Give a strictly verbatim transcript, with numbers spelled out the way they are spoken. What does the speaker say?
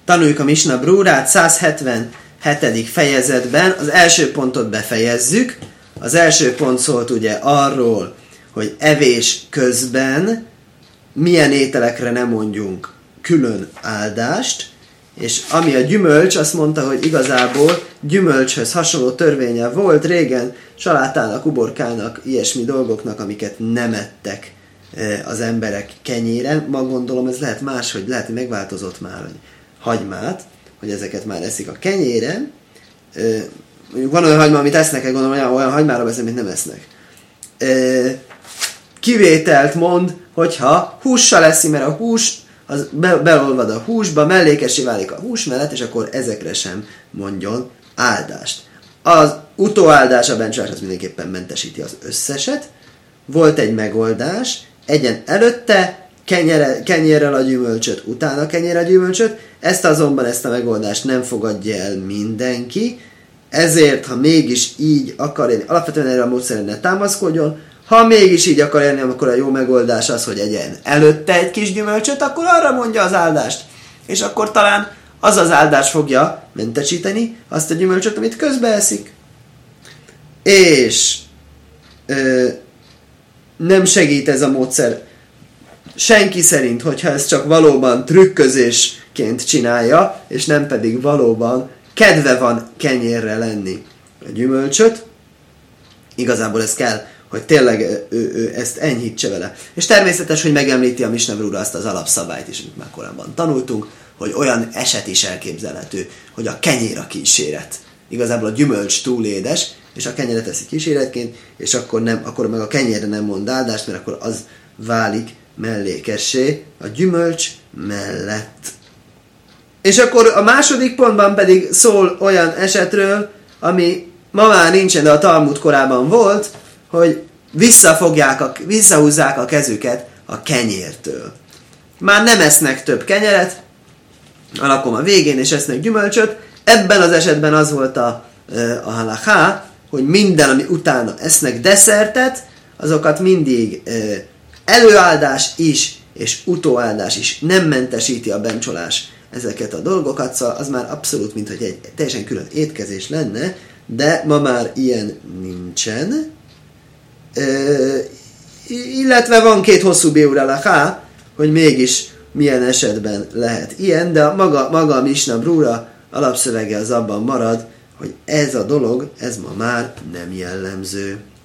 Tanuljuk a Misna Brúrát száz hetvenhetedik fejezetben. Az első pontot befejezzük. Az első pont szólt ugye arról, hogy evés közben milyen ételekre nem mondjunk külön áldást, és ami a gyümölcs, azt mondta, hogy igazából gyümölcshöz hasonló törvénye volt régen, salátának, uborkának, ilyesmi dolgoknak, amiket nem ettek az emberek kenyéren. Ma gondolom ez lehet más, hogy lehet, hogy megváltozott már, hogy hagymát, hogy ezeket már eszik a kenyéren. Mondjuk van olyan hagyma, amit esznek, gondolom, olyan, olyan hagymára beszél, amit nem esznek. Kivételt mond, hogyha hússal eszi, mert a hús az be, beolvad a húsba, mellékessé válik a hús mellett, és akkor ezekre sem mondjon áldást. Az utóáldás a bencsolás az mindenképpen mentesíti az összeset. Volt egy megoldás, egyen előtte kenyere, kenyérrel a gyümölcsöt, utána kenyérrel a gyümölcsöt, ezt azonban ezt a megoldást nem fogadja el mindenki, ezért, ha mégis így akar élni, alapvetően erre a módszerre ne támaszkodjon, ha mégis így akar élni, akkor a jó megoldás az, hogy egyen előtte egy kis gyümölcsöt, akkor arra mondja az áldást. És akkor talán az az áldás fogja mentesíteni azt a gyümölcsöt, amit közbe eszik. És ö, nem segít ez a módszer senki szerint, hogyha ez csak valóban trükközésként csinálja, és nem pedig valóban kedve van kenyérre lenni a gyümölcsöt. Igazából ez kell, hogy tényleg ő, ő ezt enyhítse vele. És természetes, hogy megemlíti a Misna Brura azt az alapszabályt is, amit már korábban tanultunk, hogy olyan eset is elképzelhető, hogy a kenyér a kíséret. Igazából a gyümölcs túl édes, és a kenyeret eszi kíséretként, és akkor, nem, akkor meg a kenyérre nem mond áldást, mert akkor az válik mellékessé a gyümölcs mellett. És akkor a második pontban pedig szól olyan esetről, ami ma már nincsen, de a Talmud korában volt, hogy visszafogják a, visszahúzzák a kezüket a kenyértől. Már nem esznek több kenyeret, a lakom a végén, és esznek gyümölcsöt. Ebben az esetben az volt a, a halakha, hogy minden, ami utána esznek desszertet, azokat mindig előáldás is, és utóáldás is nem mentesíti a bencsolás ezeket a dolgokat, szóval az már abszolút, mint hogy egy teljesen külön étkezés lenne, de ma már ilyen nincsen. Ö, illetve van két hosszú biur halakha, hogy mégis milyen esetben lehet ilyen, de maga, maga a Misna Brura alapszövege az abban marad, hogy ez a dolog, ez ma már nem jellemző.